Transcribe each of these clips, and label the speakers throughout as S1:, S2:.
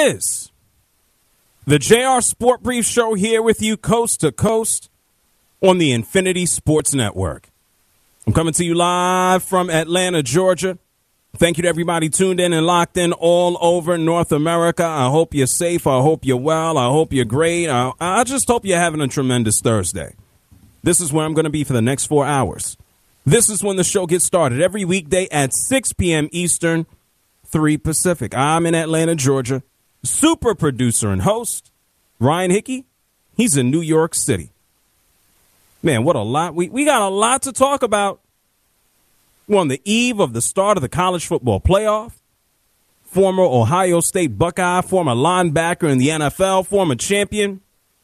S1: is the JR Sport Brief Show here with you coast to coast on the Infinity Sports Network. I'm coming to you live from Atlanta, Georgia. Thank you to everybody tuned in and locked in all over North America. I hope you're safe. I hope you're well. I hope you're great. I just hope you're having a tremendous Thursday. This is where I'm going to be for the next 4 hours. This is when the show gets started every weekday at 6 p.m. Eastern, 3 Pacific. I'm in Atlanta, Georgia. Super producer and host, Ryan Hickey. He's in New York City. Man, what a lot. We got a lot to talk about. We're on the eve of the start of the college football playoff. Former Ohio State Buckeye, former linebacker in the NFL, former champion.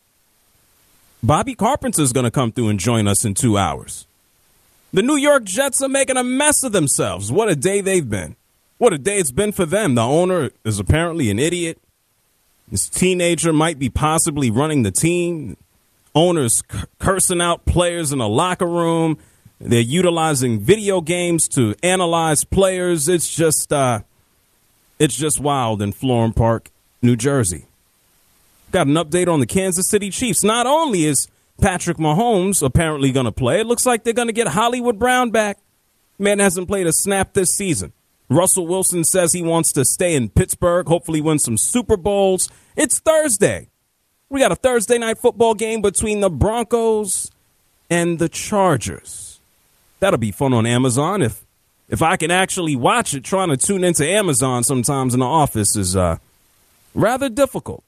S1: Bobby Carpenter is going to come through and join us in 2 hours. The New York Jets are making a mess of themselves. What a day they've been. What a day it's been for them. The owner is apparently an idiot. This teenager might be possibly running the team. Owners cursing out players in a locker room. They're utilizing video games to analyze players. It's just wild in Florham Park, New Jersey. Got an update on the Kansas City Chiefs. Not only is Patrick Mahomes apparently going to play, it looks like they're going to get Hollywood Brown back. Man hasn't played a snap this season. Russell Wilson says he wants to stay in Pittsburgh, hopefully win some Super Bowls. It's Thursday. We got a Thursday night football game between the Broncos and the Chargers. That'll be fun on Amazon. If I can actually watch it, trying to tune into Amazon sometimes in the office is rather difficult.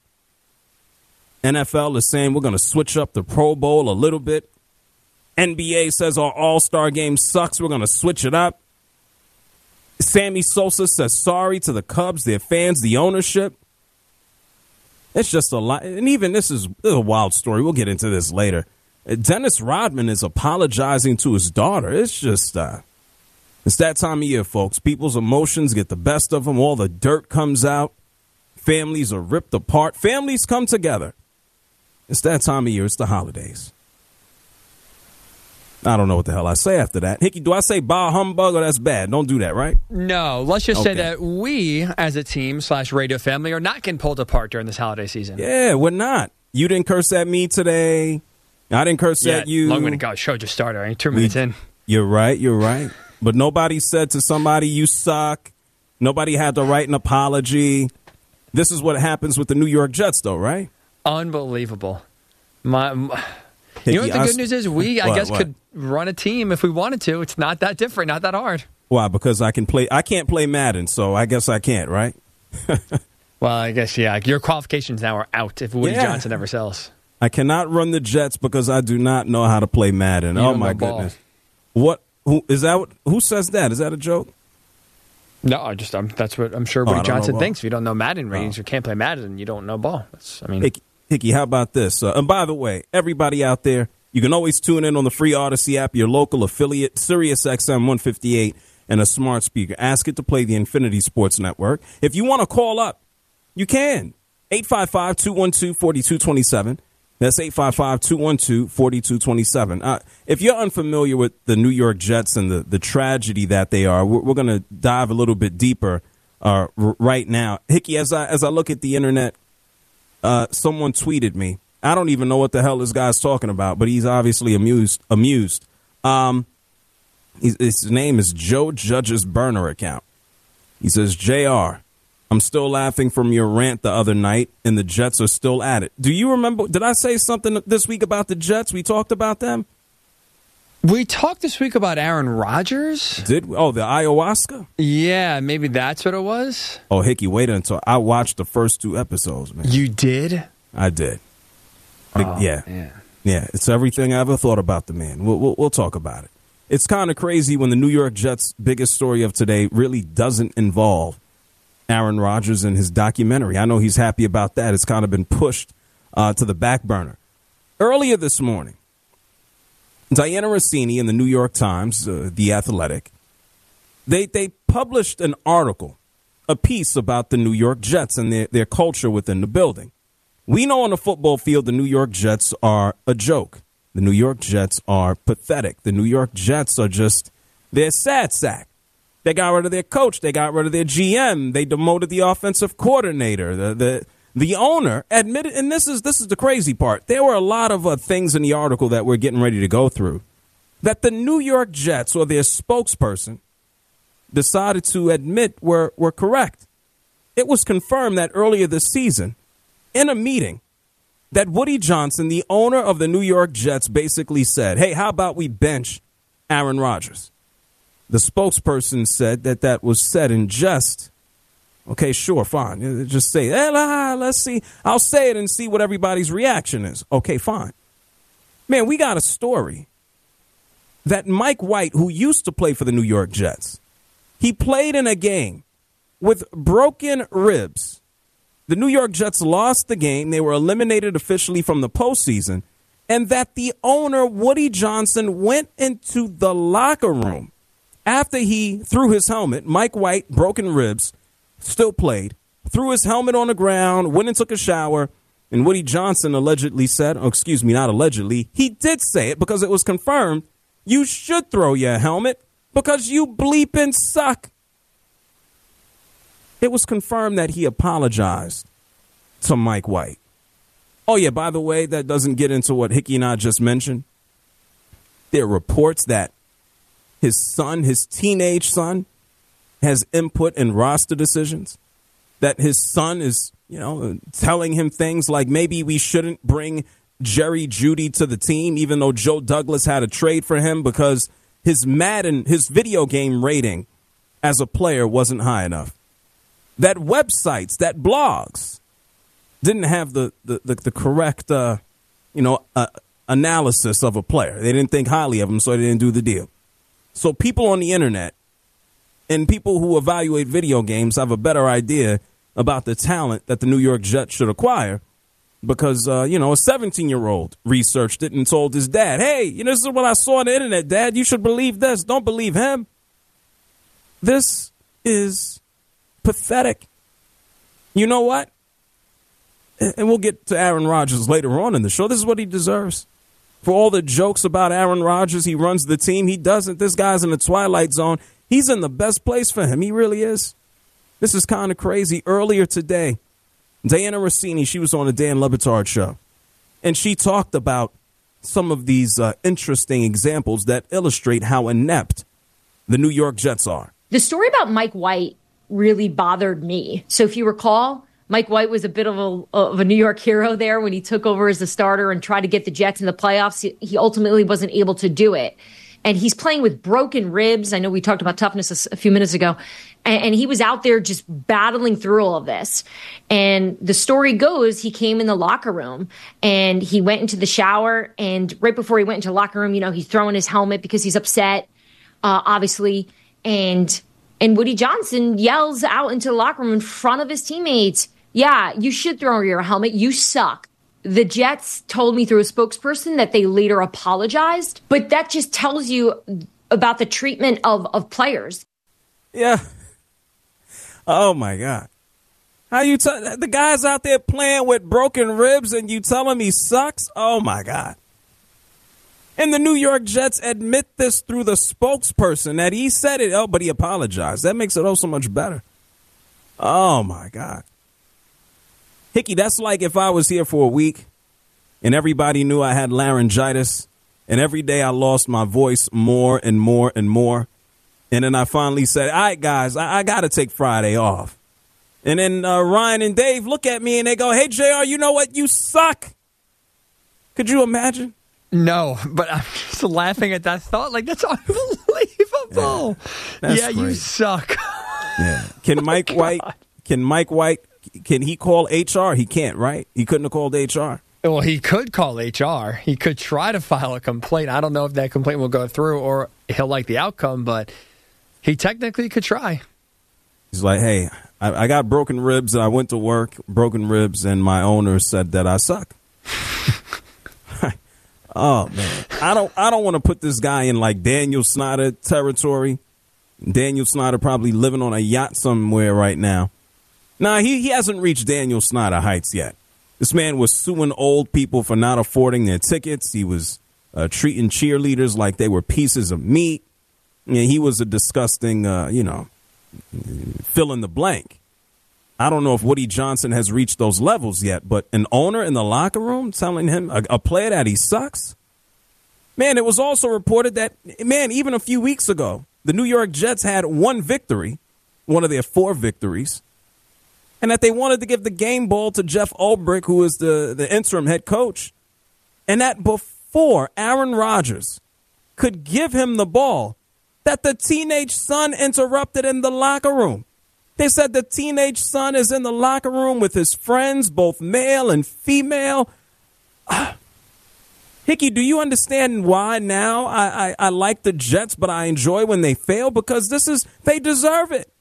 S1: NFL is saying we're going to switch up the Pro Bowl a little bit. NBA says our All-Star game sucks. We're going to switch it up. Sammy Sosa says sorry to the Cubs, their fans, the ownership. It's just a lot. And even this is a wild story. We'll get into this later. Dennis Rodman is apologizing to his daughter. It's just, it's that time of year, folks. People's emotions get the best of them. All the dirt comes out. Families are ripped apart. Families come together. It's that time of year. It's the holidays. I don't know what the hell I say after that. Hickey, do I say bah humbug or that's bad? Don't do that, right?
S2: No, let's just say that we, as a team / radio family, are not getting pulled apart during this holiday season.
S1: Yeah, we're not. You didn't curse at me today. I didn't curse at you.
S2: Long way to go. Show just started. I ain't 2 minutes in.
S1: You're right. But nobody said to somebody, you suck. Nobody had to write an apology. This is what happens with the New York Jets, though, right?
S2: Unbelievable. You know what the good news is? We, I guess, could run a team if we wanted to. It's not that different, not that hard.
S1: Why? Because I can't play Madden, so I guess I can't, right?
S2: Well, I guess, yeah. Your qualifications now are out if Woody Johnson ever sells.
S1: I cannot run the Jets because I do not know how to play Madden. Oh, my goodness. What? Who says that? Is that a joke?
S2: No, that's what I'm sure Woody Johnson thinks. If you don't know Madden ratings or can't play Madden, you don't know ball.
S1: Hickey, how about this? And by the way, everybody out there, you can always tune in on the free Odyssey app, your local affiliate, Sirius XM 158, and a smart speaker. Ask it to play the Infinity Sports Network. If you want to call up, you can. 855-212-4227. That's 855-212-4227. If you're unfamiliar with the New York Jets and the tragedy that they are, we're going to dive a little bit deeper right now. Hickey, as I look at the internet, someone tweeted me. I don't even know what the hell this guy's talking about, but he's obviously amused. His name is Joe Judge's burner account. He says, JR, I'm still laughing from your rant the other night, and the Jets are still at it. Do you remember? Did I say something this week about the Jets? We talked about them?
S2: We talked this week about Aaron Rodgers.
S1: Did we? Oh, the ayahuasca?
S2: Yeah, maybe that's what it was.
S1: Oh, Hickey, wait until I watched the first 2 episodes, man.
S2: You did?
S1: I did. Yeah.
S2: Man.
S1: Yeah, it's everything I ever thought about the man. We'll talk about it. It's kind of crazy when the New York Jets' biggest story of today really doesn't involve Aaron Rodgers and his documentary. I know he's happy about that. It's kind of been pushed to the back burner. Earlier this morning, Diana Rossini in the New York Times, The Athletic, they published an article, a piece about the New York Jets and their culture within the building. We know on the football field the New York Jets are a joke. The New York Jets are pathetic. The New York Jets are they're sad sack. They got rid of their coach. They got rid of their GM. They demoted the offensive coordinator. The owner admitted, and this is the crazy part. There were a lot of things in the article that we're getting ready to go through that the New York Jets or their spokesperson decided to admit were correct. It was confirmed that earlier this season, in a meeting, that Woody Johnson, the owner of the New York Jets, basically said, hey, how about we bench Aaron Rodgers? The spokesperson said that was said in jest. Okay, sure, fine. Just say, hey, let's see. I'll say it and see what everybody's reaction is. Okay, fine. Man, we got a story that Mike White, who used to play for the New York Jets, he played in a game with broken ribs. The New York Jets lost the game. They were eliminated officially from the postseason. And that the owner, Woody Johnson, went into the locker room after he threw his helmet. Mike White, broken ribs, still played, threw his helmet on the ground, went and took a shower. And Woody Johnson allegedly said, not allegedly, he did say it because it was confirmed, you should throw your helmet because you bleeping suck. It was confirmed that he apologized to Mike White. Oh, yeah, by the way, that doesn't get into what Hickey and I just mentioned. There are reports that his son, his teenage son, has input in roster decisions, that his son is, telling him things like maybe we shouldn't bring Jerry Jeudy to the team, even though Joe Douglas had a trade for him because his video game rating as a player wasn't high enough. That websites, that blogs didn't have the correct, analysis of a player. They didn't think highly of him, so they didn't do the deal. So people on the internet and people who evaluate video games have a better idea about the talent that the New York Jets should acquire because, a 17-year-old researched it and told his dad, hey, this is what I saw on the internet, Dad. You should believe this. Don't believe him. This is pathetic. You know what? And we'll get to Aaron Rodgers later on in the show. This is what he deserves. For all the jokes about Aaron Rodgers, he runs the team. He doesn't. This guy's in the twilight zone. He's in the best place for him. He really is. This is kind of crazy. Earlier today, Diana Rossini, she was on the Dan Le Batard show, and she talked about some of these interesting examples that illustrate how inept the New York Jets are.
S3: The story about Mike White really bothered me. So if you recall, Mike White was a bit of a New York hero there when he took over as the starter and tried to get the Jets in the playoffs. He ultimately wasn't able to do it. And he's playing with broken ribs. I know we talked about toughness a few minutes ago. And he was out there just battling through all of this. And the story goes, he came in the locker room and he went into the shower. And right before he went into the locker room, he's throwing his helmet because he's upset, obviously. And Woody Johnson yells out into the locker room in front of his teammates, yeah, you should throw your helmet. You suck. The Jets told me through a spokesperson that they later apologized, but that just tells you about the treatment of players.
S1: Yeah. Oh, my God. How you the guy's out there playing with broken ribs and you tell him he sucks? Oh, my God. And the New York Jets admit this through the spokesperson that he said it. Oh, but he apologized. That makes it so much better. Oh, my God. Hickey, that's like if I was here for a week and everybody knew I had laryngitis and every day I lost my voice more and more and more. And then I finally said, all right, guys, I got to take Friday off. And then Ryan and Dave look at me and they go, hey, JR, you know what? You suck. Could you imagine?
S2: No, but I'm just laughing at that thought. Like, that's unbelievable. Yeah, you suck.
S1: Yeah. Can Mike White, can he call HR? He can't, right? He couldn't have called HR.
S2: Well, he could call HR. He could try to file a complaint. I don't know if that complaint will go through or he'll like the outcome, but he technically could try.
S1: He's like, hey, I got broken ribs. I went to work, broken ribs, and my owner said that I suck. Oh, man. I don't want to put this guy in like Daniel Snyder territory. Daniel Snyder probably living on a yacht somewhere right now. Nah, he hasn't reached Daniel Snyder heights yet. This man was suing old people for not affording their tickets. He was treating cheerleaders like they were pieces of meat. he was a disgusting, fill in the blank. I don't know if Woody Johnson has reached those levels yet, but an owner in the locker room telling him, a player, that he sucks? Man, it was also reported that, even a few weeks ago, the New York Jets had one victory, one of their 4 victories, and that they wanted to give the game ball to Jeff Ulbrich, who is the interim head coach, and that before Aaron Rodgers could give him the ball, that the teenage son interrupted in the locker room. They said the teenage son is in the locker room with his friends, both male and female. Hickey, do you understand why now I like the Jets, but I enjoy when they fail? Because they deserve it.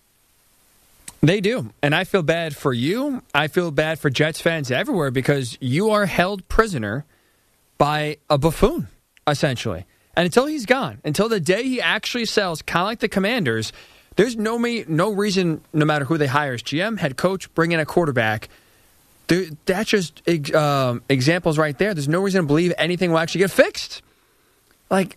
S2: They do. And I feel bad for you. I feel bad for Jets fans everywhere because you are held prisoner by a buffoon, essentially. And until he's gone, until the day he actually sells, kind of like the Commanders, there's no reason, no matter who they hire as GM, head coach, bring in a quarterback. That's just examples right there. There's no reason to believe anything will actually get fixed. Like,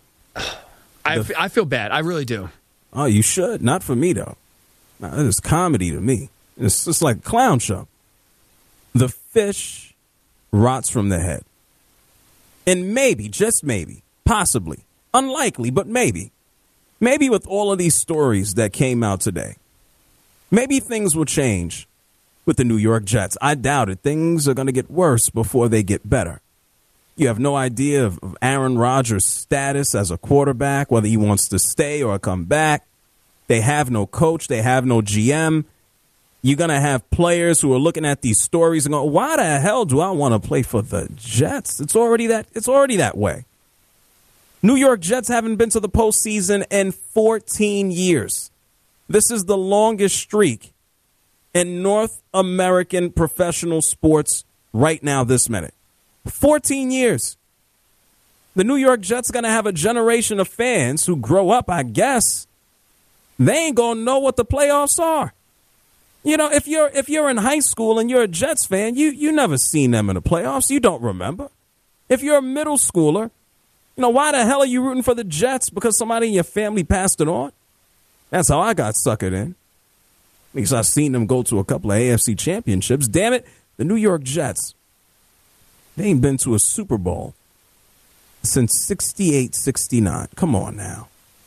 S2: I feel bad. I really do.
S1: Oh, you should. Not for me, though. It is comedy to me. It's just like a clown show. The fish rots from the head. And maybe, just maybe, possibly, unlikely, but maybe with all of these stories that came out today, maybe things will change with the New York Jets. I doubt it. Things are going to get worse before they get better. You have no idea of Aaron Rodgers' status as a quarterback, whether he wants to stay or come back. They have no coach. They have no GM. You're going to have players who are looking at these stories and go, why the hell do I want to play for the Jets? It's already that way. New York Jets haven't been to the postseason in 14 years. This is the longest streak in North American professional sports right now this minute. 14 years. The New York Jets are going to have a generation of fans who grow up, I guess. They ain't going to know what the playoffs are. You know, if you're in high school and you're a Jets fan, you never seen them in the playoffs. You don't remember. If you're a middle schooler, why the hell are you rooting for the Jets? Because somebody in your family passed it on? That's how I got suckered in. Because I've seen them go to a couple of AFC championships. Damn it, the New York Jets, they ain't been to a Super Bowl since 68-69. Come on now.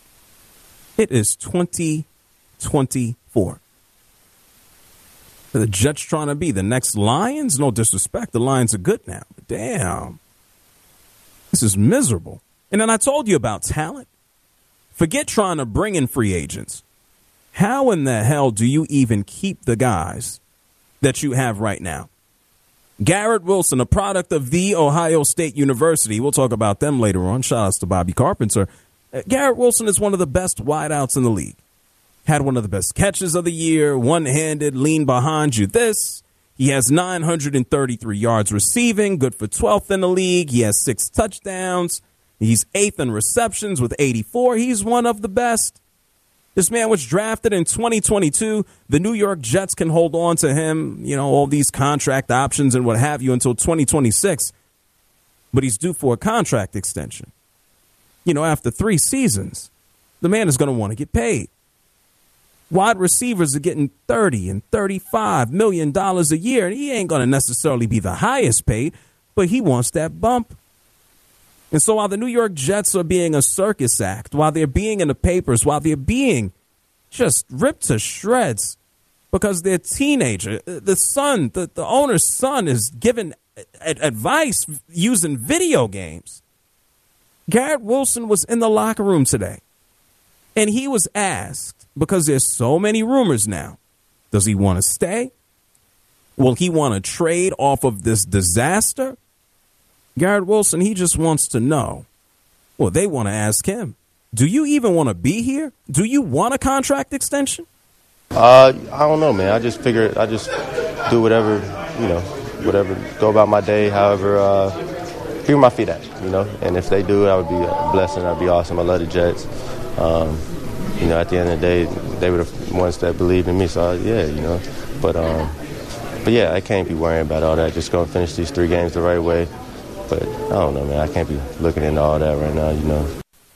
S1: It is 2024. Are the Jets trying to be the next Lions? No disrespect. The Lions are good now. But damn. This is miserable. And then I told you about talent. Forget trying to bring in free agents. How in the hell do you even keep the guys that you have right now? Garrett Wilson, a product of The Ohio State University. We'll talk about them later on. Shout outs to Bobby Carpenter. Garrett Wilson is one of the best wideouts in the league. Had one of the best catches of the year, one-handed, lean behind you this. He has 933 yards receiving, good for 12th in the league. He has 6 touchdowns. He's 8th in receptions with 84. He's one of the best. This man was drafted in 2022. The New York Jets can hold on to him, all these contract options and what have you until 2026. But he's due for a contract extension. After 3 seasons, the man is going to want to get paid. Wide receivers are getting $30 and $35 million a year, and he ain't going to necessarily be the highest paid, but he wants that bump. And so while the New York Jets are being a circus act, while they're being in the papers, while they're being just ripped to shreds because their teenager, the owner's son, is giving advice using video games. Garrett Wilson was in the locker room today, and he was asked, because there's so many rumors now, does he want to stay? Will he want to trade off of this disaster? Garrett Wilson, he just wants to know. Well, they want to ask him, do you even want to be here? Do you want a contract extension?
S4: I don't know, man. I just figure I just do whatever, whatever, go about my day, however, figure my feet at, and if they do, that would be a blessing. That'd be awesome. I love the Jets. At the end of the day, they were the ones that believed in me. So, but yeah, I can't be worrying about all that. Just going to finish these 3 games the right way. But I don't know, man. I can't be looking into all that right now,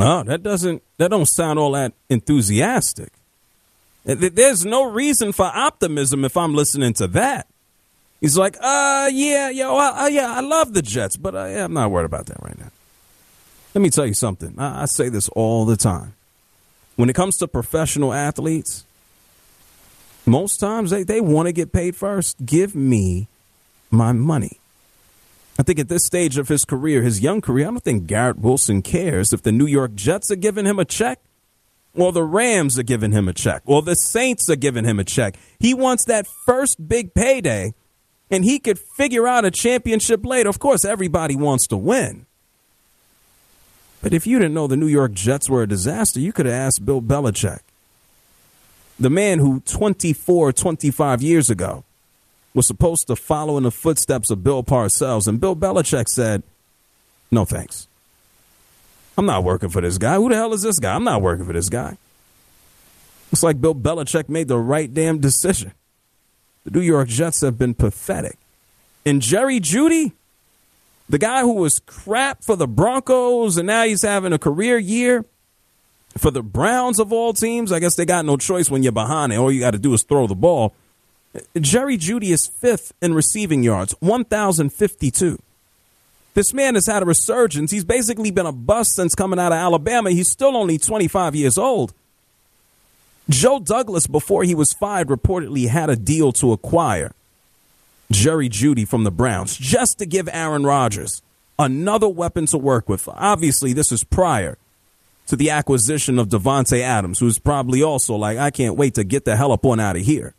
S1: Oh, that don't sound all that enthusiastic. There's no reason for optimism if I'm listening to that. He's like, I love the Jets, but I'm not worried about that right now. Let me tell you something. I say this all the time. When it comes to professional athletes, most times they want to get paid first. Give me my money. I think at this stage of his career, his young career, I don't think Garrett Wilson cares if the New York Jets are giving him a check or the Rams are giving him a check or the Saints are giving him a check. He wants that first big payday, and he could figure out a championship later. Of course, everybody wants to win. But if you didn't know the New York Jets were a disaster, you could have asked Bill Belichick, the man who 25 years ago was supposed to follow in the footsteps of Bill Parcells. And Bill Belichick said, no, thanks. I'm not working for this guy. Who the hell is this guy? I'm not working for this guy. It's like Bill Belichick made the right damn decision. The New York Jets have been pathetic. And Jerry Jeudy, the guy who was crap for the Broncos and now he's having a career year for the Browns of all teams. I guess they got no choice when you're behind it. All you got to do is throw the ball. Jerry Jeudy is 5th in receiving yards, 1,052. This man has had a resurgence. He's basically been a bust since coming out of Alabama. He's still only 25 years old. Joe Douglas, before he was fired, reportedly had a deal to acquire Jerry Jeudy from the Browns just to give Aaron Rodgers another weapon to work with. Obviously, this is prior to the acquisition of Davante Adams, who's probably also like, I can't wait to get the hell up on out of here.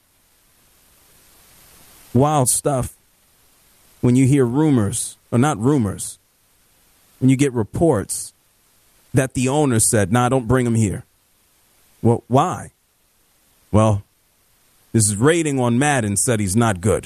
S1: Wild stuff when you hear rumors, or not rumors, when you get reports that the owner said, nah, don't bring him here. Well, why? Well, his rating on Madden said he's not good.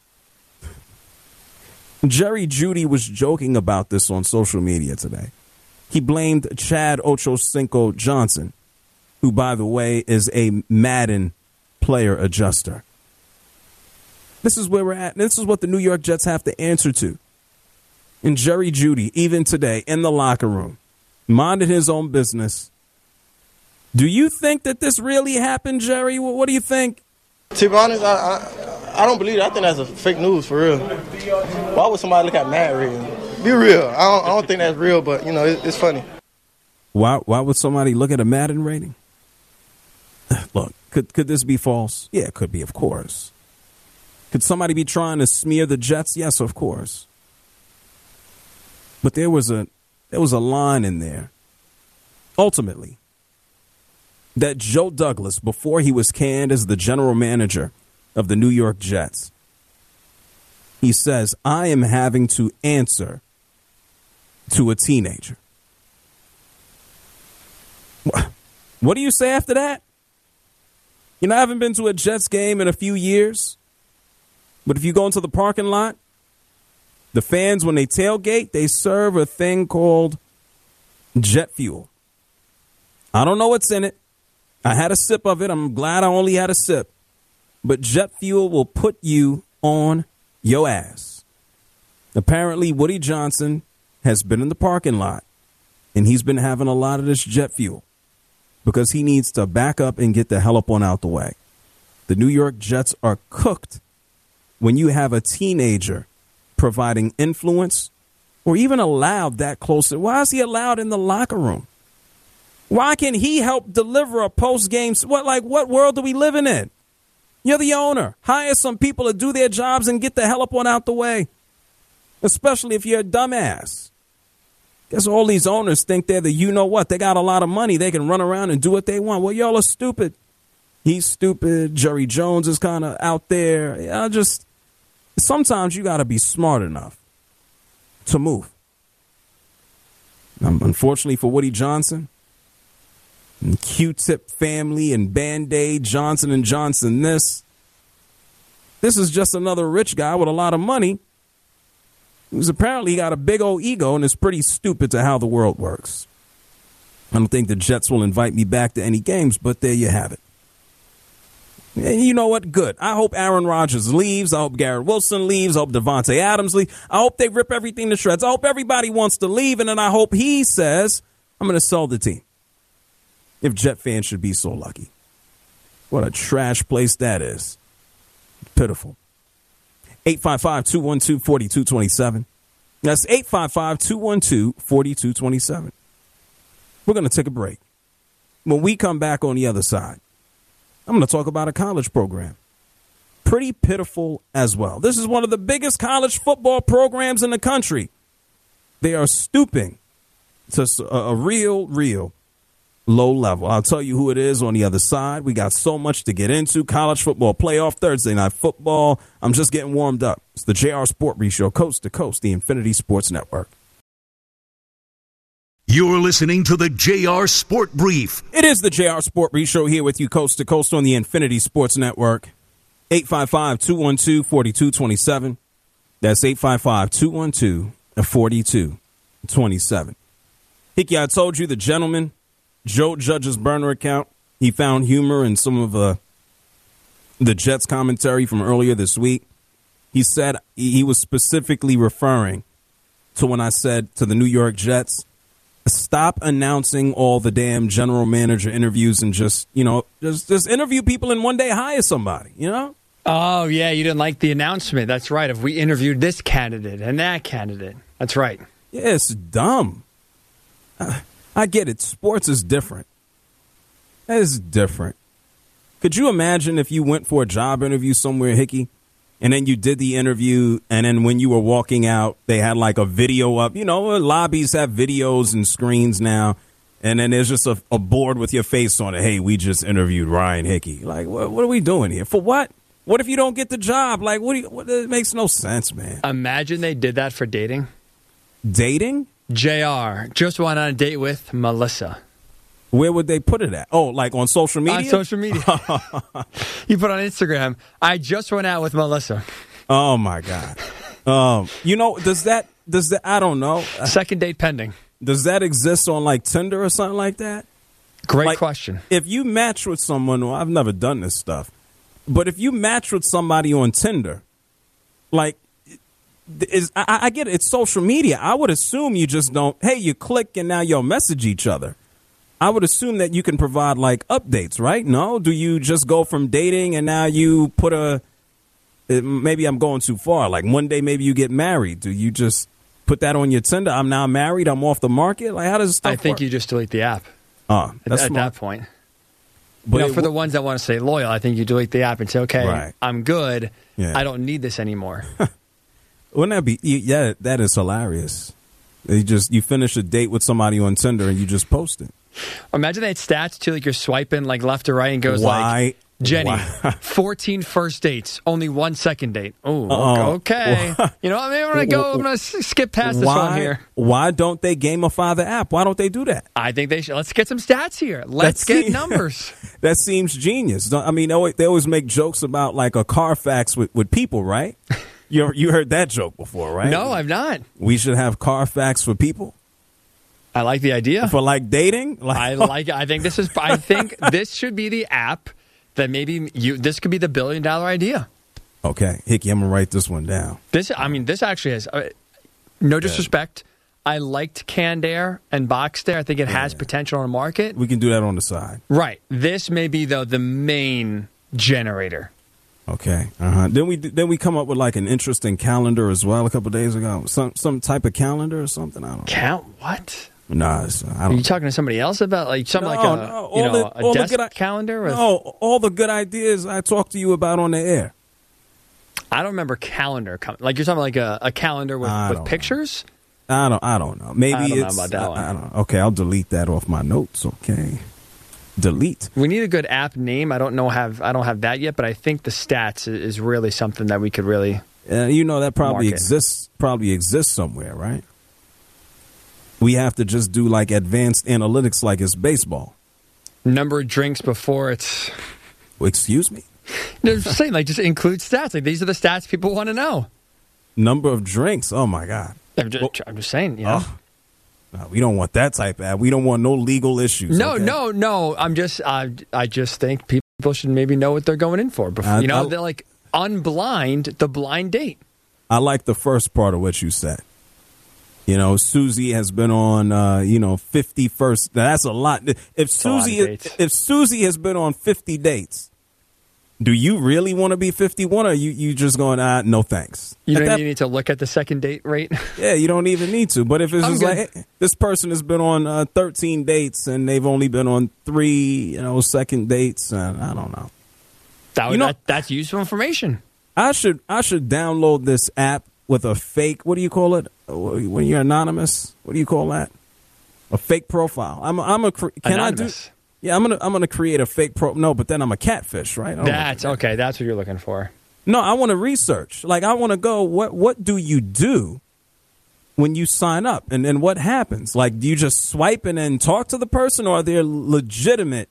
S1: Jerry Jeudy was joking about this on social media today. He blamed Chad Ochocinco Johnson, who, by the way, is a Madden player adjuster. This is where we're at. This is what the New York Jets have to answer to. And Jerry Jeudy, even today, in the locker room, minded his own business. Do you think that this really happened, Jerry? What do you think?
S5: To be honest, I don't believe it. I think that's a fake news for real. Why would somebody look at Mad rating? Be real. I don't think that's real, but, you know, it's funny.
S1: Why would somebody look at a Madden rating? Look, could this be false? Yeah, it could be, of course. Could somebody be trying to smear the Jets? Yes, of course. But there was a line in there, ultimately, that Joe Douglas, before he was canned as the general manager of the New York Jets, he says, I am having to answer to a teenager. What do you say after that? You know, I haven't been to a Jets game in a few years. But if you go into the parking lot, the fans, when they tailgate, they serve a thing called jet fuel. I don't know what's in it. I had a sip of it. I'm glad I only had a sip. But jet fuel will put you on your ass. Apparently, Woody Johnson has been in the parking lot, and he's been having a lot of this jet fuel because he needs to back up and get the hell up on out the way. The New York Jets are cooked when you have a teenager providing influence or even allowed that close. Why is he allowed in the locker room? Why can he help deliver a post-game? What world are we living in? You're the owner. Hire some people to do their jobs and get the hell up on out the way, especially if you're a dumbass. Guess all these owners think they're the you-know-what. They got a lot of money. They can run around and do what they want. Well, y'all are stupid. He's stupid. Jerry Jones is kind of out there. Sometimes you got to be smart enough to move. Unfortunately for Woody Johnson, and Q-Tip family and Band-Aid, Johnson & Johnson, this is just another rich guy with a lot of money who's apparently got a big old ego and is pretty stupid to how the world works. I don't think the Jets will invite me back to any games, but there you have it. And you know what? Good. I hope Aaron Rodgers leaves. I hope Garrett Wilson leaves. I hope Davante Adams leaves. I hope they rip everything to shreds. I hope everybody wants to leave. And then I hope he says, I'm going to sell the team. If Jet fans should be so lucky. What a trash place that is. Pitiful. 855-212-4227. That's 855-212-4227. We're going to take a break. When we come back on the other side, I'm going to talk about a college program. Pretty pitiful as well. This is one of the biggest college football programs in the country. They are stooping to a real low level. I'll tell you who it is on the other side. We got so much to get into. College football playoff, Thursday night football. I'm just getting warmed up. It's the JR Sport Brief Show, coast to coast, the Infinity Sports Network.
S6: You're listening to the JR Sport Brief.
S1: It is the JR Sport Brief Show here with you coast to coast on the Infinity Sports Network. 855-212-4227. That's 855-212-4227. Hickey, I told you the gentleman, Joe Judge's burner account, he found humor in some of the Jets commentary from earlier this week. He said he was specifically referring to when I said to the New York Jets, stop announcing all the damn general manager interviews and just interview people and one day hire somebody, you know?
S2: Oh, yeah, you didn't like the announcement. That's right. If we interviewed this candidate and that candidate. That's right.
S1: Yeah, it's dumb. I get it. Sports is different. It's different. Could you imagine if you went for a job interview somewhere, Hickey, and then you did the interview, and then when you were walking out, they had like a video up. You know, lobbies have videos and screens now, and then there's just a board with your face on it. Hey, we just interviewed Ryan Hickey. Like, what are we doing here? For what? What if you don't get the job? Like, it makes no sense, man.
S2: Imagine they did that for dating.
S1: Dating?
S2: JR just went on a date with Melissa.
S1: Where would they put it at? Oh, like on social media?
S2: On social media. You put on Instagram, I just went out with Melissa.
S1: Oh, my God. Does that, I don't know.
S2: Second date pending.
S1: Does that exist on like Tinder or something like that?
S2: Great question.
S1: If you match with someone, well, I've never done this stuff, but if you match with somebody on Tinder, like, I get it, it's social media. I would assume you just don't, hey, you click and now you'll message each other. I would assume that you can provide like updates, right? No? Do you just go from dating and now you put maybe I'm going too far. Like one day maybe you get married. Do you just put that on your Tinder? I'm now married. I'm off the market. Like how does stuff
S2: I think
S1: work?
S2: You just delete the app.
S1: At
S2: that point.
S1: But
S2: for the ones that want to stay loyal, I think you delete the app and say, okay,
S1: right.
S2: I'm good.
S1: Yeah.
S2: I don't need this anymore.
S1: Wouldn't that be? Yeah, that is hilarious. You finish a date with somebody on Tinder and you just post it.
S2: Imagine that stats too, like you're swiping like left to right and goes like Jenny, 14 first dates, only 1 second date. Oh, okay. You know, I'm gonna skip past this one here.
S1: Why don't they gamify the app? Why don't they do that?
S2: I think they should. Let's get some stats here. Let's get numbers.
S1: That seems genius. I mean, they always make jokes about like a Carfax with people, right? You heard that joke before, right?
S2: No, I've not.
S1: We should have Carfax for people.
S2: I like the idea.
S1: For like dating?
S2: I think this should be the app that maybe this could be the $1 billion idea.
S1: Okay. Hickey, I'm going to write this one down.
S2: This actually has, no disrespect. I liked Canned Air and Boxed Air. I think it has potential on the market.
S1: We can do that on the side.
S2: Right. This may be, though, the main generator.
S1: Okay. Then we come up with like an interesting calendar as well a couple of days ago. Some type of calendar or something. I don't know.
S2: Count what?
S1: Nah, I don't.
S2: Are you talking to somebody else about like something a desk calendar?
S1: All the good ideas I talked to you about on the air.
S2: I don't remember calendar coming. Like you're talking like a calendar with pictures.
S1: I don't know. Maybe
S2: I don't
S1: it's
S2: know about that one.
S1: I don't. Okay, I'll delete that off my notes. Okay. Delete.
S2: We need a good app name. I don't have that yet, but I think the stats is really something that we could really.
S1: That probably
S2: market.
S1: exists somewhere, right? We have to just do like advanced analytics, like it's baseball.
S2: Number of drinks before it's.
S1: Excuse me.
S2: Just saying, like, just include stats. Like these are the stats people want to know.
S1: Number of drinks. Oh my God.
S2: I'm just saying. You know.
S1: No, we don't want that type of app. We don't want no legal issues.
S2: No,
S1: okay?
S2: no. I just think people should maybe know what they're going in for. Before, they're like unblind the blind date.
S1: I like the first part of what you said. You know, Susie has been on, 51st. That's a lot. If Susie has been on 50 dates, do you really want to be 51, or are you just going, no thanks?
S2: You don't even need to look at the second date rate?
S1: Yeah, you don't even need to. But if it's just like, hey, this person has been on 13 dates and they've only been on 3, second dates, I don't know.
S2: That's useful information.
S1: I should download this app with a fake, what do you call it? When you're anonymous, what do you call that? A fake profile.
S2: Anonymous.
S1: Yeah, I'm gonna create a fake No, but then I'm a catfish, right?
S2: That's okay. That's what you're looking for.
S1: No, I want to research. Like, I want to go. What do you do when you sign up, and then what happens? Like, do you just swipe and then talk to the person, or are there legitimate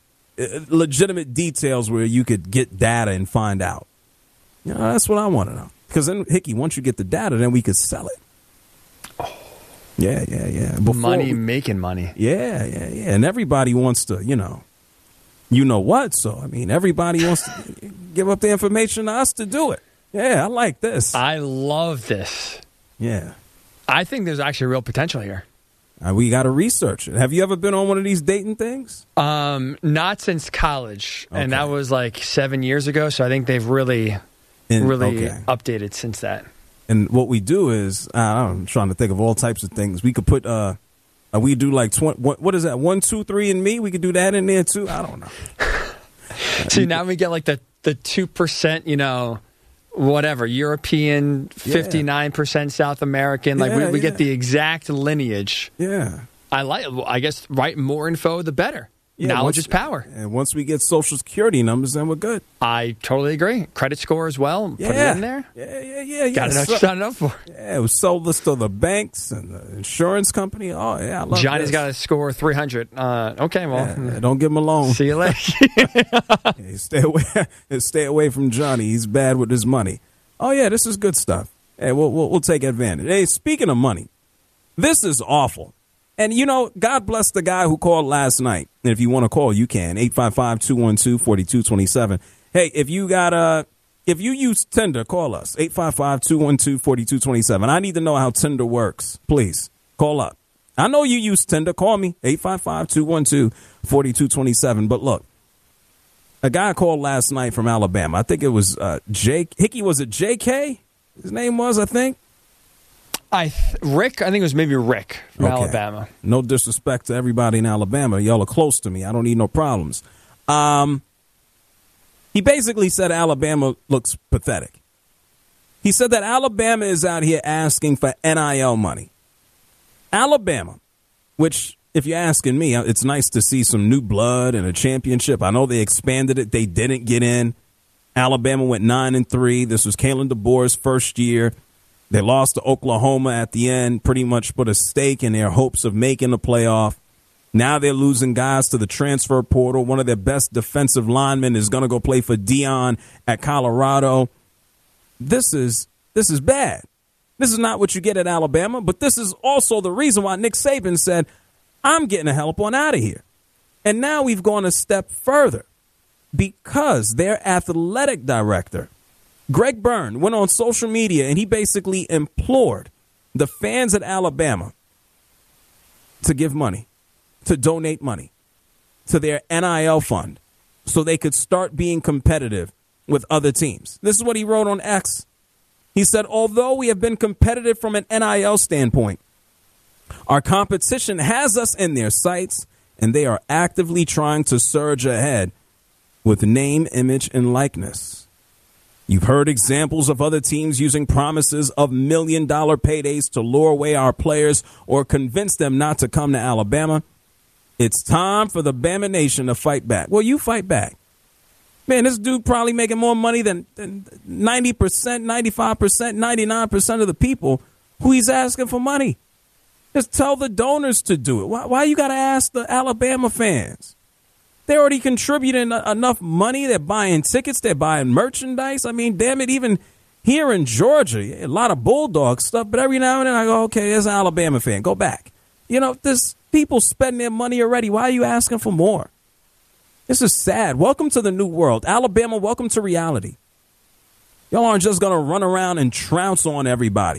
S1: details where you could get data and find out? That's what I want to know. Because then, Hickey, once you get the data, then we could sell it. Yeah.
S2: Making money.
S1: Yeah. And everybody wants to, what? So, I mean, everybody wants to give up the information to us to do it. Yeah, I like this.
S2: I love this.
S1: Yeah.
S2: I think there's actually real potential here.
S1: We got to research it. Have you ever been on one of these dating things?
S2: Not since college. Okay. And that was like 7 years ago. So I think they've really updated since that. And
S1: what we do is, I'm trying to think of all types of things. We could put, we do like, what is that, 1, 2, 3 and me? We could do that in there too? I don't know.
S2: See, now we get like the 2%, whatever, European, 59% South American. Like we get the exact lineage.
S1: Yeah.
S2: I guess, more info, the better. Yeah, knowledge is power.
S1: And once we get Social Security numbers, then we're good.
S2: I totally agree. Credit score as well.
S1: Yeah.
S2: Put it in there.
S1: Yeah.
S2: Got to know what you're signing up for.
S1: Yeah, we sold this to the banks and the insurance company. Oh, yeah, I love
S2: Johnny's got to score 300. Okay, well.
S1: Don't give him a loan.
S2: See you later.
S1: Stay away from Johnny. He's bad with his money. Oh, yeah, this is good stuff. Hey, we'll take advantage. Hey, speaking of money, this is awful. And, God bless the guy who called last night. And if you want to call, you can. 855-212-4227. Hey, if you use Tinder, call us. 855-212-4227. I need to know how Tinder works. Please, call up. I know you use Tinder. Call me. 855-212-4227. But look, a guy called last night from Alabama. I think it was Hickey, was it JK? His name was, I think.
S2: Rick? I think it was maybe Rick from Alabama.
S1: No disrespect to everybody in Alabama. Y'all are close to me. I don't need no problems. He basically said Alabama looks pathetic. He said that Alabama is out here asking for NIL money. Alabama, which, if you're asking me, it's nice to see some new blood and a championship. I know they expanded it. They didn't get in. Alabama went 9-3. This was Kalen DeBoer's first year. They lost to Oklahoma at the end, pretty much put a stake in their hopes of making the playoff. Now they're losing guys to the transfer portal. One of their best defensive linemen is going to go play for Deion at Colorado. This is bad. This is not what you get at Alabama, but this is also the reason why Nick Saban said, I'm getting the hell up on out of here. And now we've gone a step further because their athletic director, Greg Byrne, went on social media and he basically implored the fans at Alabama to give money, to donate money to their NIL fund so they could start being competitive with other teams. This is what he wrote on X. He said, although we have been competitive from an NIL standpoint, our competition has us in their sights and they are actively trying to surge ahead with name, image, and likeness. You've heard examples of other teams using promises of $1 million paydays to lure away our players or convince them not to come to Alabama. It's time for the Bama Nation to fight back. Well, you fight back. Man, this dude probably making more money than 90%, 95%, 99% of the people who he's asking for money. Just tell the donors to do it. Why you got to ask the Alabama fans? They're already contributing enough money. They're buying tickets. They're buying merchandise. I mean, damn it, even here in Georgia, a lot of Bulldog stuff. But every now and then I go, okay, there's an Alabama fan. Go back. This people spend their money already. Why are you asking for more? This is sad. Welcome to the new world. Alabama, welcome to reality. Y'all aren't just going to run around and trounce on everybody.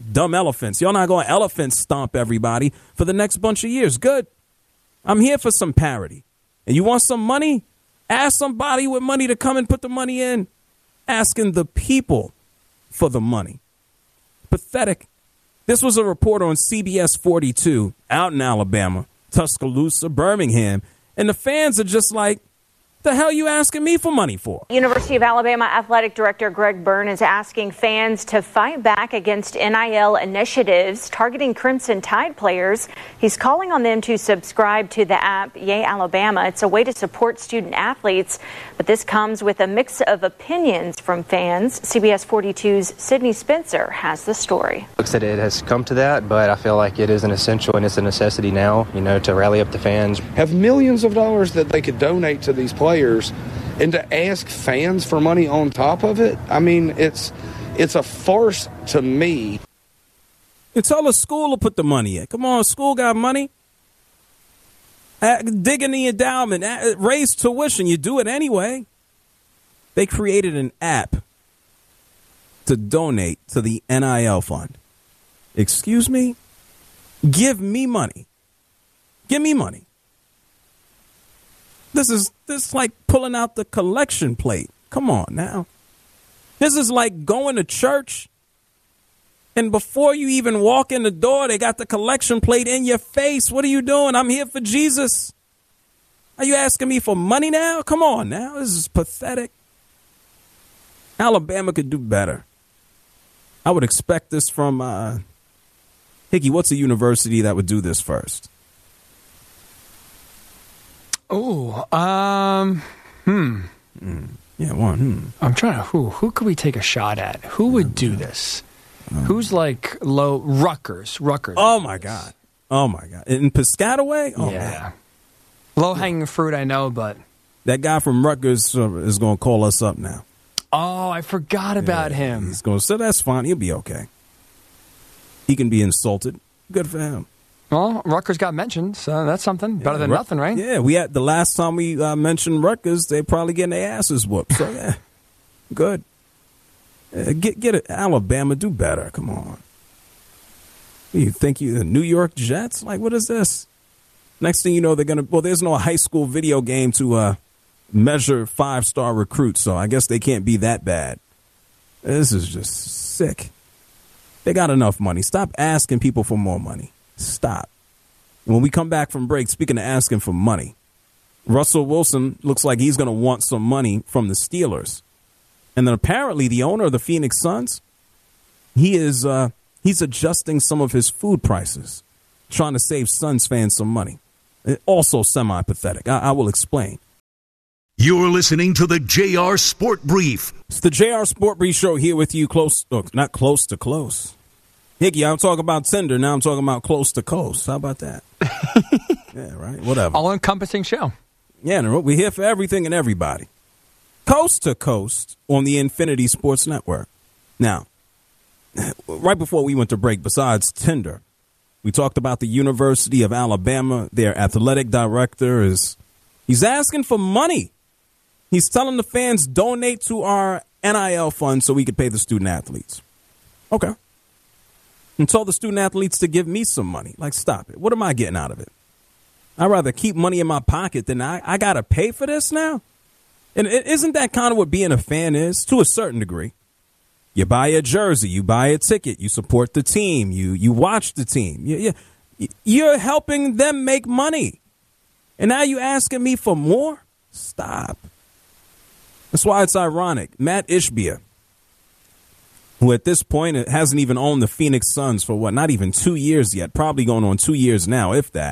S1: dumb elephants. Y'all not going to elephant stomp everybody for the next bunch of years. Good. I'm here for some parity. And you want some money? Ask somebody with money to come and put the money in. Asking the people for the money. Pathetic. This was a report on CBS 42 out in Alabama, Tuscaloosa, Birmingham. And the fans are just like, the hell you asking me for money for?
S7: University of Alabama Athletic Director Greg Byrne is asking fans to fight back against NIL initiatives targeting Crimson Tide players. He's calling on them to subscribe to the app Yay Alabama. It's a way to support student athletes, but this comes with a mix of opinions from fans. CBS 42's Sydney Spencer has the story.
S8: Looks that it has come to that, but I feel like it is an essential and it's a necessity now, to rally up the fans.
S9: Have millions of dollars that they could donate to these players, and to ask fans for money on top of it, I mean, it's a farce to me.
S1: You tell a school to put the money in. Come on, school got money. Dig in the endowment, raise tuition. You do it anyway. They created an app to donate to the NIL fund. Excuse me? Give me money. Give me money. This is like pulling out the collection plate. Come on now. This is like going to church, and before you even walk in the door, they got the collection plate in your face. What are you doing? I'm here for Jesus. Are you asking me for money now? Come on now. This is pathetic. Alabama could do better. I would expect this from Hickey. What's a university that would do this first?
S2: Oh,
S1: Yeah, one.
S2: I'm trying to, who could we take a shot at? Who would do this? Who's like Rutgers?
S1: Oh, my God. In Piscataway? Oh,
S2: yeah.
S1: man.
S2: Low-hanging fruit, I know, but...
S1: That guy from Rutgers is going to call us up now.
S2: Oh, I forgot about him.
S1: He's going to say, that's fine. He'll be okay. He can be insulted. Good for him.
S2: Well, Rutgers got mentioned, so that's something. Better than nothing, right?
S1: Yeah, we had the last time we mentioned Rutgers, they probably getting their asses whooped. So, yeah, good. Get it. Alabama, do better. Come on. You think you the New York Jets? Like, what is this? Next thing you know, they're going to, well, there's no high school video game to measure 5-star recruits, so I guess they can't be that bad. This is just sick. They got enough money. Stop asking people for more money. Stop. When we come back from break, speaking of asking for money, Russell Wilson looks like he's going to want some money from the Steelers. And then apparently the owner of the Phoenix Suns, he's adjusting some of his food prices, trying to save Suns fans some money. Also semi-pathetic. I will explain.
S6: You're listening to the JR Sport Brief.
S1: It's the JR Sport Brief show here with you not close to close. Hickey, I'm talking about Tinder. Now I'm talking about close to coast. How about that? Yeah, right. Whatever.
S2: All-encompassing show.
S1: Yeah, we're here for everything and everybody. Coast to coast on the Infinity Sports Network. Now, right before we went to break, besides Tinder, we talked about the University of Alabama. Their athletic director he's asking for money. He's telling the fans, donate to our NIL fund so we could pay the student athletes. Okay. And told the student athletes to give me some money. Like, stop it. What am I getting out of it? I'd rather keep money in my pocket than I got to pay for this now. And isn't that kind of what being a fan is to a certain degree? You buy a jersey, you buy a ticket, you support the team, you watch the team. You're helping them make money. And now you asking me for more? Stop. That's why it's ironic. Matt Ishbia, who at this point hasn't even owned the Phoenix Suns for not even 2 years yet, probably going on 2 years now, if that.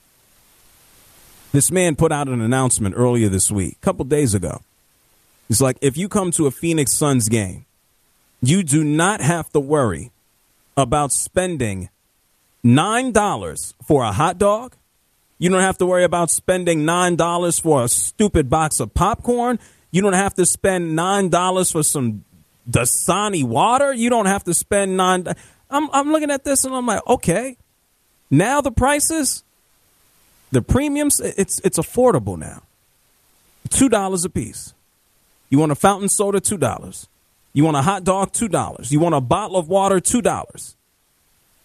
S1: This man put out an announcement earlier this week, a couple days ago. He's like, if you come to a Phoenix Suns game, you do not have to worry about spending $9 for a hot dog. You don't have to worry about spending $9 for a stupid box of popcorn. You don't have to spend $9 for some Dasani water. You don't have to spend $9. I'm looking at this and I'm like, okay, now the prices, the premiums, it's affordable now. $2 a piece. You want a fountain soda, $2. You want a hot dog, $2. You want a bottle of water, $2.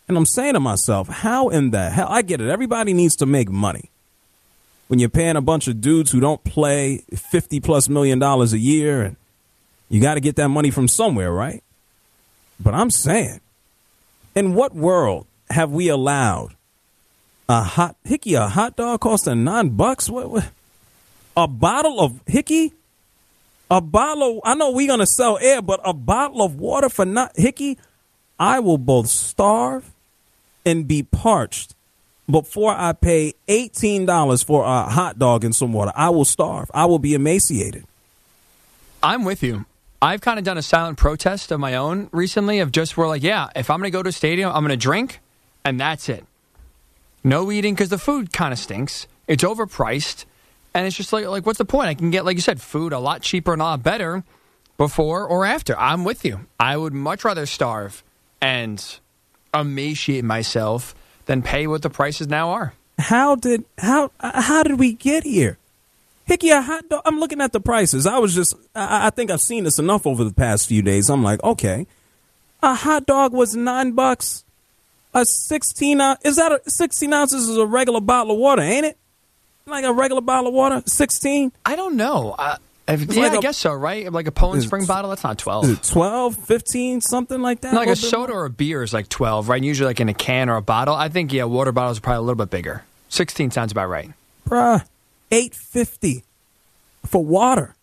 S1: And I'm saying to myself, how in the hell? I get it. Everybody needs to make money. When you're paying a bunch of dudes who don't play $50+ million a year, and you got to get that money from somewhere, right? But I'm saying, in what world have we allowed a hot dog costing $9? What? A bottle of Hickey? I know we're going to sell air, but a bottle of water for not Hickey? I will both starve and be parched before I pay $18 for a hot dog and some water. I will starve. I will be emaciated.
S2: I'm with you. I've kind of done a silent protest of my own recently of just where, like, yeah, if I'm going to go to a stadium, I'm going to drink, and that's it. No eating because the food kind of stinks. It's overpriced. And it's just like, what's the point? I can get, like you said, food a lot cheaper and a lot better before or after. I'm with you. I would much rather starve and emaciate myself than pay what the prices now are.
S1: How did we get here? Hickey, a hot dog. I'm looking at the prices. I think I've seen this enough over the past few days. I'm like, okay, a hot dog was $9. A 16 ounce, 16 ounces is a regular bottle of water, ain't it? Like a regular bottle of water, 16?
S2: I don't know. I guess so, right? Like a Poland Spring bottle, that's not 12.
S1: Is it 12, 15, something like that?
S2: No, like a soda or a beer is like 12, right? Usually like in a can or a bottle. I think, yeah, water bottles are probably a little bit bigger. 16 sounds about right.
S1: Bruh, $8.50 for water.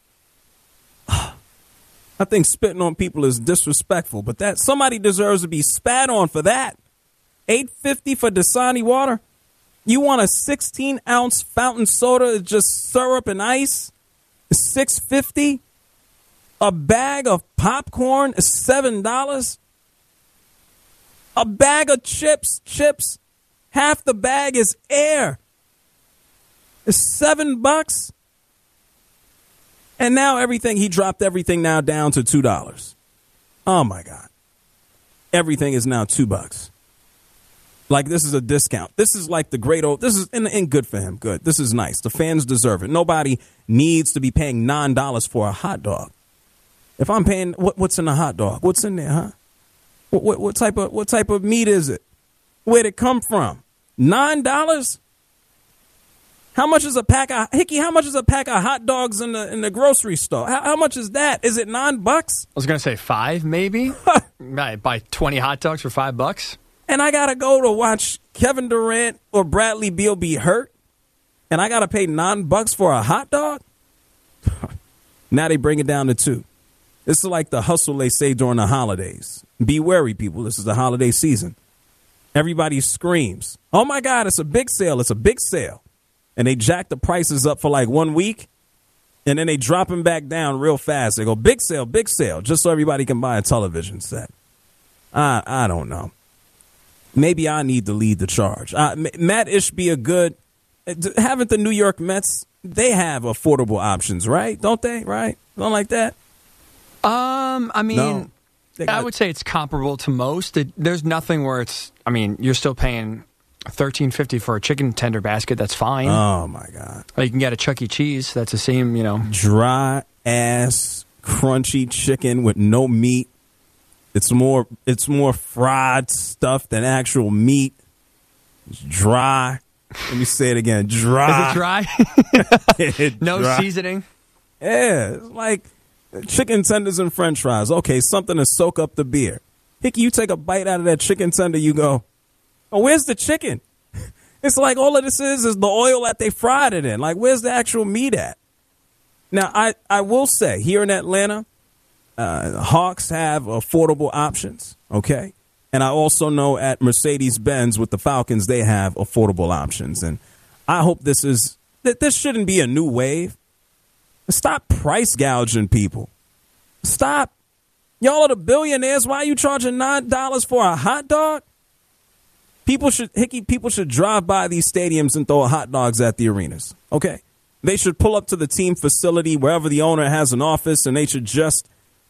S1: I think spitting on people is disrespectful, but that somebody deserves to be spat on for that. $8.50 for Dasani water? You want a 16-ounce fountain soda, just syrup and ice? $6.50. A bag of popcorn is $7. A bag of chips, half the bag is air. It's $7. And now he dropped everything now down to $2. Oh my God. Everything is now $2. Like, this is a discount. This is like the great old, this is, and good for him. Good. This is nice. The fans deserve it. Nobody needs to be paying $9 for a hot dog. If I'm paying, what's in a hot dog? What's in there, huh? What type of meat is it? Where'd it come from? $9? How much is a pack of, Hickey, how much is a pack of hot dogs in the grocery store? How much is that? Is it $9?
S2: I was going to say 5, maybe. Buy 20 hot dogs for $5.
S1: And I got to go to watch Kevin Durant or Bradley Beal be hurt? And I got to pay $9 for a hot dog? Now they bring it down to $2. This is like the hustle they say during the holidays. Be wary, people. This is the holiday season. Everybody screams, oh, my God, it's a big sale. It's a big sale. And they jack the prices up for like 1 week. And then they drop them back down real fast. They go, big sale, just so everybody can buy a television set. I don't know. Maybe I need to lead the charge. Matt Ishbia, haven't the New York Mets, they have affordable options, right? Don't they? Right? Don't like that?
S2: I mean,
S1: no,
S2: I would say it's comparable to most. There's nothing where it's, I mean, you're still paying $13.50 for a chicken tender basket. That's fine.
S1: Oh, my God.
S2: Or you can get a Chuck E. Cheese. That's the same,
S1: Dry ass, crunchy chicken with no meat. It's more fried stuff than actual meat. It's dry. Let me say it again. Dry.
S2: Is it dry? No
S1: dry.
S2: Seasoning?
S1: Yeah. It's like chicken tenders and french fries. Okay, something to soak up the beer. Hickey, you take a bite out of that chicken tender, you go, oh, where's the chicken? It's like all of this is the oil that they fried it in. Like, where's the actual meat at? Now, I will say, here in Atlanta, Hawks have affordable options, okay? And I also know at Mercedes-Benz with the Falcons, they have affordable options. And I hope this shouldn't be a new wave. Stop price gouging people. Stop. Y'all are the billionaires. Why are you charging $9 for a hot dog? People should drive by these stadiums and throw hot dogs at the arenas, okay? They should pull up to the team facility wherever the owner has an office, and they should just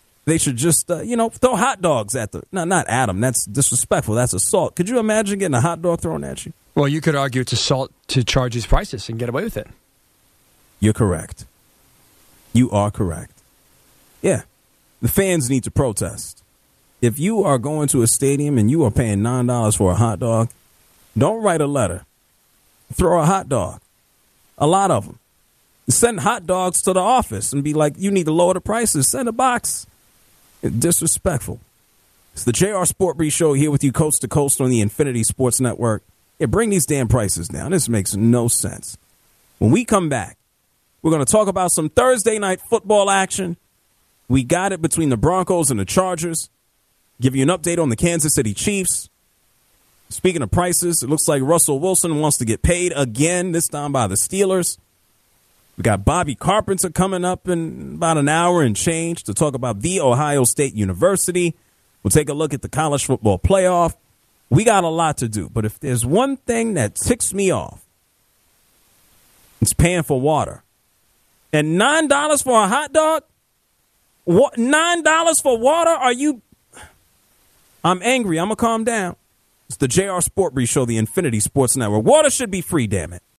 S1: throw hot dogs at not at them. That's disrespectful. That's assault. Could you imagine getting a hot dog thrown at you?
S2: Well, you could argue it's assault to charge these prices and get away with it.
S1: You're correct. You are correct. Yeah. The fans need to protest. if you are going to a stadium and you are paying $9 for a hot dog, don't write a letter. Throw a hot dog. A lot of them. Send hot dogs to the office and be like, you need to lower the prices. Send a box. It's disrespectful. It's the JR Sport Brief Show here with you coast to coast on the Infinity Sports Network. Yeah, bring these damn prices down. This makes no sense. When we come back, we're going to talk about some Thursday night football action. We got it between the Broncos and the Chargers. Give you an update on the Kansas City Chiefs. Speaking of prices, it looks like Russell Wilson wants to get paid again, this time by the Steelers. We got Bobby Carpenter coming up in about an hour and change to talk about The Ohio State University. We'll take a look at the college football playoff. We got a lot to do, but if there's one thing that ticks me off, it's paying for water. And $9 for a hot dog? What? $9 for water? Are you? I'm angry. I'm going to calm down. It's the JR Sport Brief Show, the Infinity Sports Network. Water should be free, damn it.